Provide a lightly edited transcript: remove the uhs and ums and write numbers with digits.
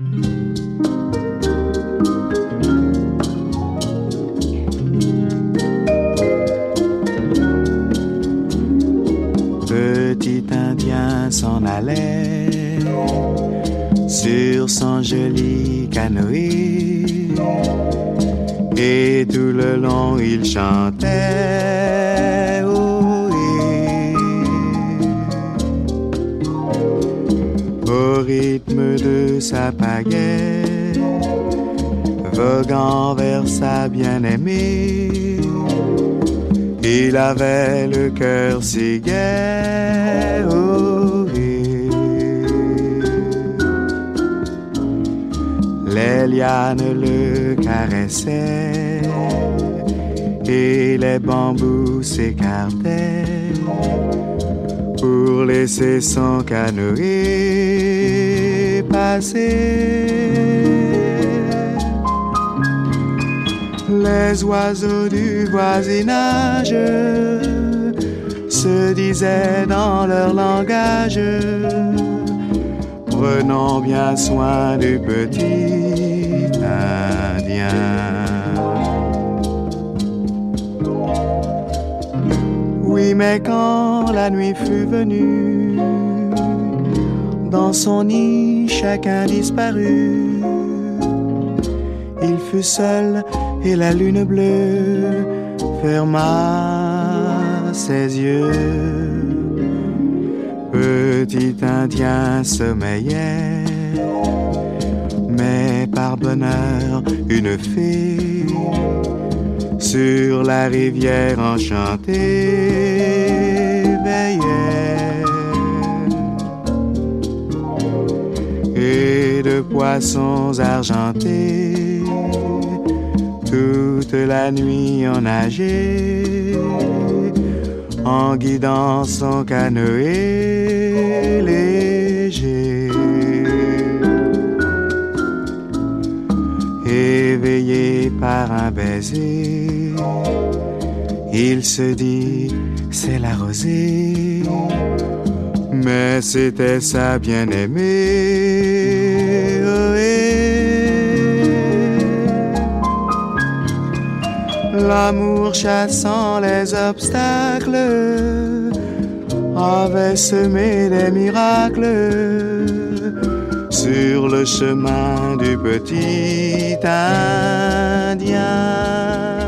Petit Indien s'en allait sur son joli canoë et tout le long il chantait ohé. Au rythme de sa pagaie, voguant vers sa bien-aimée, il avait le cœur si gai, ohé. Les lianes le caressaient et les bambous s'écartaient pour laisser son canoë passer. Les oiseaux du voisinage se disaient dans leur langage: prenons bien soin du petit Indien. Oui, mais quand la nuit fut venue, dans son nid chacun disparut. Il fut seul et la lune bleue ferma ses yeux. Petit Indien sommeillait, mais par bonheur une fée sur la rivière enchantée veillait. Et de poissons argentés toute la nuit on nageait, en guidant son canoë léger. Éveillé par un baiser, il se dit c'est la rosée, mais c'était sa bien-aimée. L'amour chassant les obstacles avait semé des miracles sur le chemin du petit Indien.